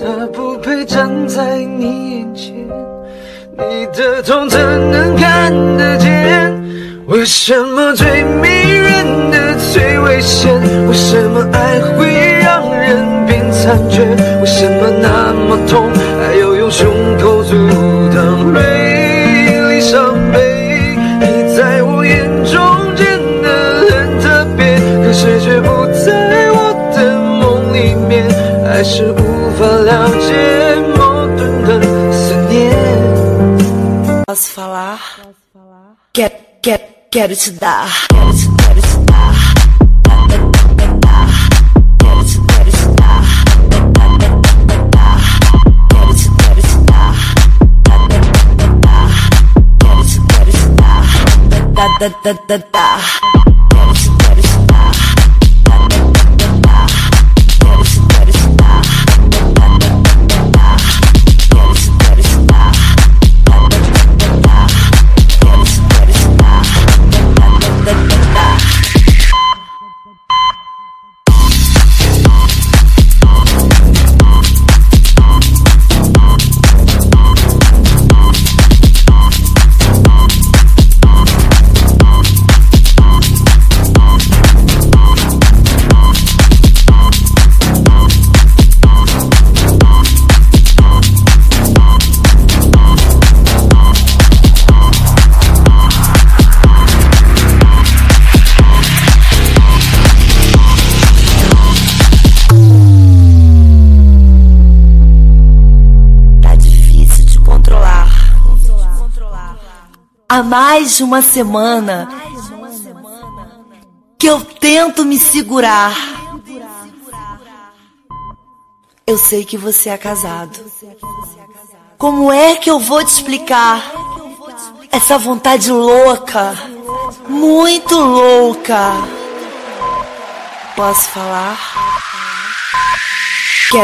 他不配站在你眼前，你的痛怎能看得见？为什么最迷人的最危险？为什么爱会让人变残缺？为什么那么痛，还要用胸口阻挡锐利伤悲？你在我眼中真的很特别，可是却不在我的梦里面，还是无法了解矛盾的思念。 Posso falar? Quero te dar. Da. Há mais de uma semana que eu tento me segurar. Eu sei que você é casado. Como é que eu vou te explicar essa vontade louca, muito louca? Posso falar?